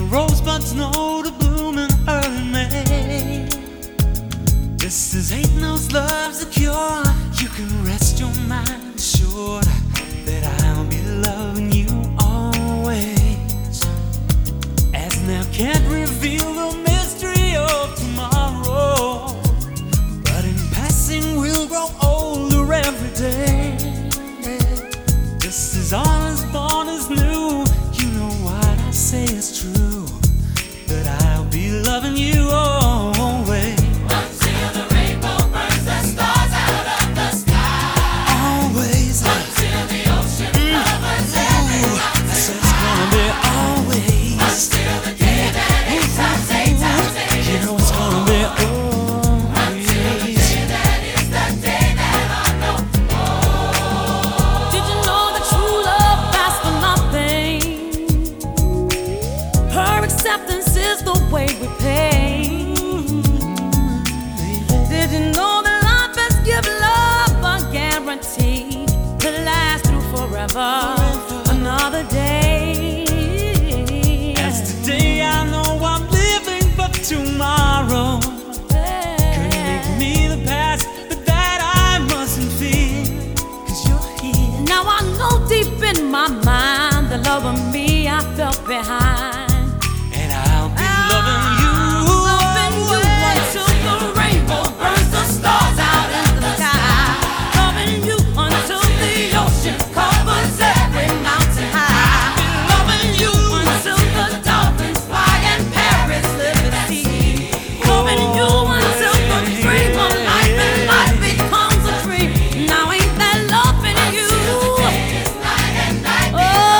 rosebuds know to bloom in early May. This is ain't no's love's a cure. You can rest your mind assured that I'll be loving you always. As now can't reveal the mystery of tomorrow, but in passing we'll grow older every day. This is all as born as new. You know what I say is true, that I'll be loving you always. Until the rainbow burns the stars out of the sky. Always. Until the ocean covers every mountain. I said it's gonna be always. Until the day that 8 times 8 times 8 You is know it's gonna be always. Until the day that is the day that I know. Did you know that true love lasts for nothing? Her acceptance is the way we pay. Did you know that life has given love a guarantee to last through forever? Another day. As today I know I'm living, but tomorrow could make me the past, but that I mustn't fear, 'cause you're here. Now I know deep in my mind the love of me I felt behind. And I'll be loving you. Loving you until the rainbow burns the stars out in the sky. Loving you until the ocean covers every mountain high. Loving you until the dolphins fly and parrots live at sea. Loving you until the dream of life and life becomes a dream. Now ain't that loving you? Night and night.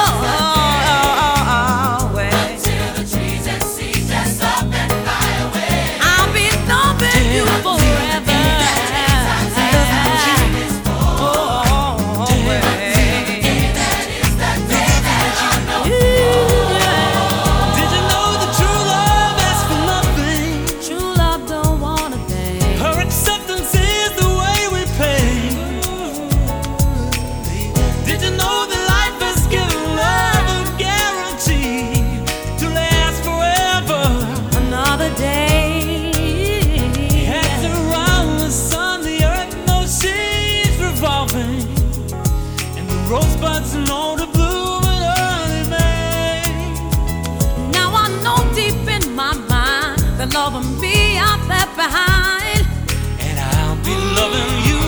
Always. Till the trees and seas just up and fly away. I'll be loving you forever. Did you know that true love asks for nothing? True love don't want a thing. Her acceptance is the way we pay. Did you know that life has given love a guarantee to last forever? Another day. Heads around the sun, the earth knows she's revolving, and the rosebuds know to bloom in early May. Now I know deep in my mind the love of me I left behind. And I'll be loving you